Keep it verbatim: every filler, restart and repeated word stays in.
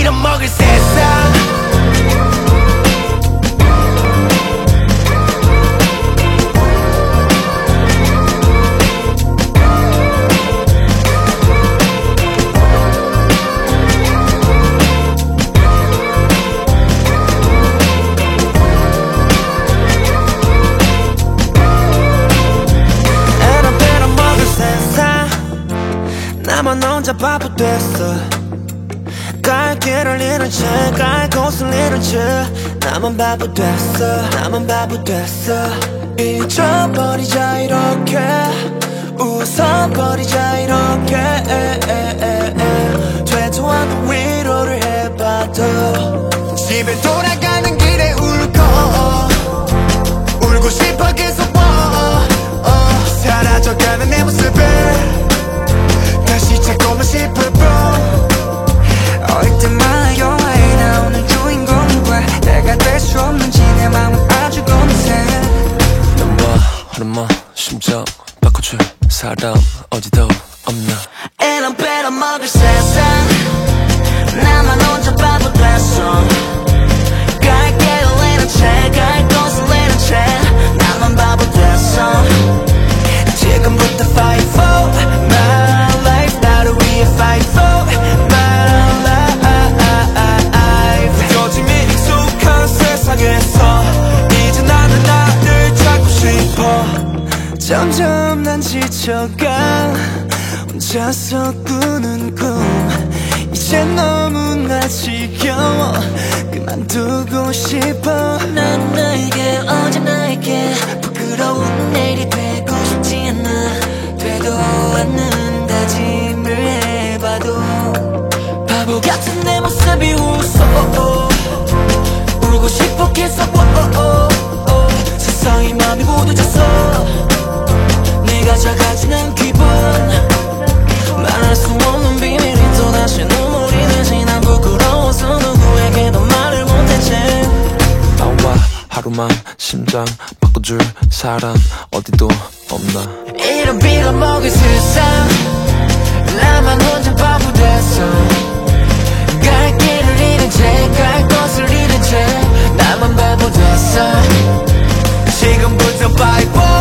빌어먹을 세상. 나만 혼자 바보 됐어. 갈 길을 잃은 채 갈 곳을 잃은 채 나만 바보 됐어. 나만 바보 됐어. 잊어버리자 이렇게 웃어버리자 이렇게 되도 않는 위로를 해봐도 집에 돌아가는 길에 울고 울고 싶어 계속 oh, oh. 사라져가는 내 모습을 다시 찾고만 싶어 bro. 어릴 때만 영화에 나오는 주인공과 내가 될 수 없는지 내 마음은 아주 고민해. 너와 하루만 심장 바꿔줄 사람 어디도 없나. And I'm better 먹을 세상. 나만 혼자 바보 됐어. 갈 길을 잃은 채 갈 곳을 잃은 채 나만 바보 됐어. 지금부터 fight for my life. 나를 위해 fight for my life. 요즘 이 익숙한 세상에서 이제 나는 나를 찾고 싶어. 점점 난 지쳐가 혼자서 꾸는 꿈 이제 너무나 지겨워 그만두고 싶어. 난 너에게 어제 나에게 부끄러운 내일이 되고 싶지 않아. 되도 않는 다짐을 해봐도 바보 같은 내 모습이 웃어. 울고 싶어 계속 세상이 맘이 무뎌졌어. 내가 작아지는 기분 말할 수 없는 비밀이 또다시 눈물이 되지. 난 부끄러워서 누구에게도 말을 못했지. 나와 하루만 심장 바꿔줄 사람 어디도 없나. 이런 빌어먹을 세상. 나만 혼자 바보 됐어. 갈 길을 잃은 채 갈 곳을 잃은 채 나만 바보 됐어. 지금부터 fight for